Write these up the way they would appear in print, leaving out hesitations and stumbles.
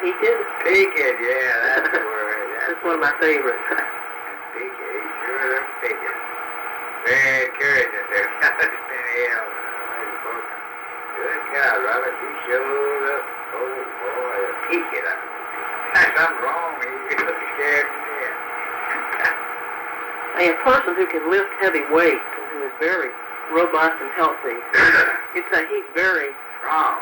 Peaked? Peaked, yeah, that's the word. That's one of my favorites. Peaked, sure peaked. Very encouraging there. Good God, Robert, you showed up. Oh, boy, peaked. Something wrong. You look scared to death. A person who can lift heavy weights and who is very robust and healthy, you'd say he's very strong.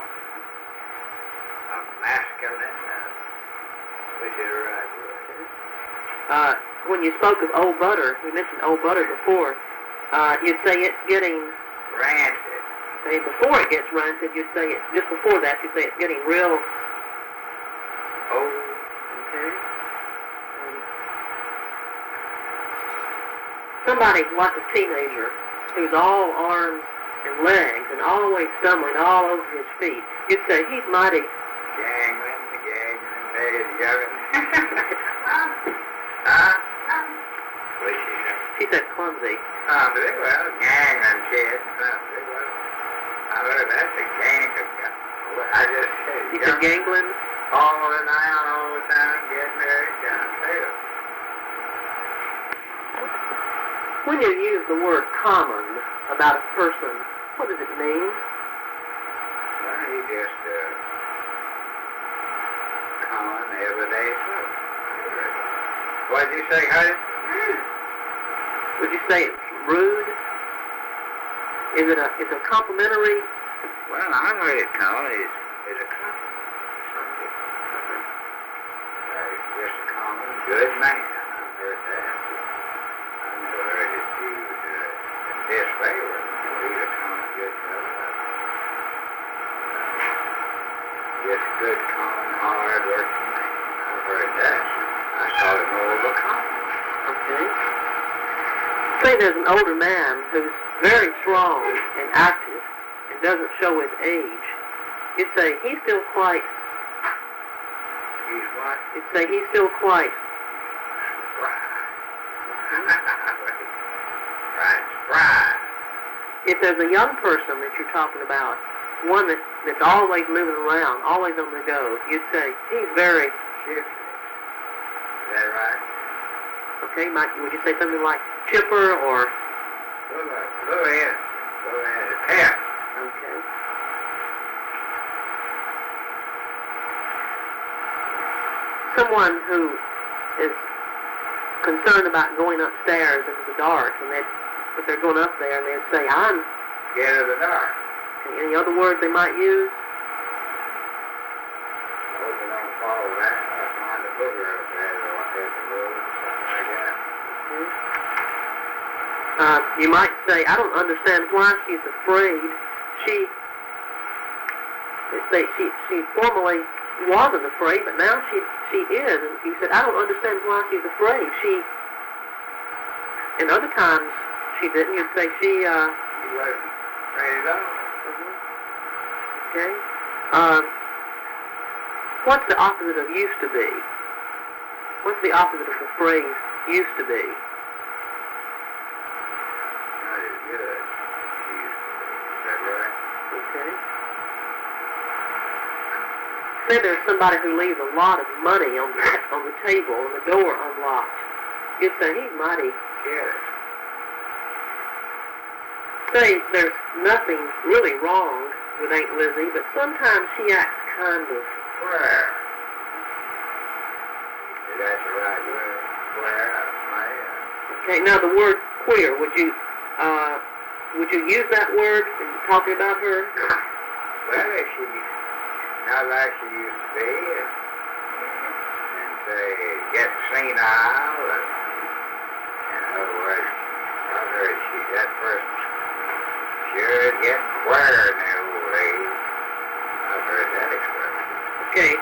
Masculine, which is the right word. When you spoke of old butter, we mentioned old butter before, you'd say it's getting rancid. Say before it gets rancid, you'd say it, just before that, you'd say it's getting real old. Okay. Somebody like a teenager who's all arms and legs and always stumbling all over his feet, you'd say he's mighty gangling, there's young. What'd she say? She said clumsy. Clumsy, well, gangling kid, clumsy, well, I heard that's a gang. I just said, you said gangling? Falling down all the time, getting very young. When you use the word common about a person, what does it mean? Well, he just, common, everyday stuff. What did you say, honey? Would you say it's rude? Is it a complimentary? Well, I heard it common is a compliment. Just a common, good man. I've heard that. I never heard it used in disfavor. He's a common, good fellow. Just a good, common, hard-working man. I've heard that. I thought it more of a compliment. Okay. Say there's an older man who's very strong and active and doesn't show his age. You'd say he's still quite... He's what? You'd say he's still quite... Right. If there's a young person that you're talking about, one that's always moving around, always on the go, you'd say he's very... Shifty. Is that right? Okay, would you say something like chipper or... Go ahead. Pep. Okay. Someone who is concerned about going upstairs into the dark, but they're going up there and they'd say, I'm... Get in the dark. Okay, any other words they might use? I hope they don't follow that. I'll find a booger up there at the road, something like that. You might say, I don't understand why she's afraid. She formerly wasn't afraid, but now she is. And you said, I don't understand why she's afraid. And other times she didn't. You'd say she wasn't afraid at all. Okay. What's the opposite of used to be? What's the opposite of the phrase used to be? Not as good. Is that right? Okay. Say there's somebody who leaves a lot of money on the table and the door unlocked. You'd say he's mighty careless. Say there's nothing really wrong with Aunt Lizzie, but sometimes she acts kind of queer. Is that the right word? Queer? Okay, now the word queer, would you use that word in talking about her? Well, if she's not like she used to be, and say, get senile, in other words, I've heard that person sure getting queer in the old age. I've heard that expression. Okay.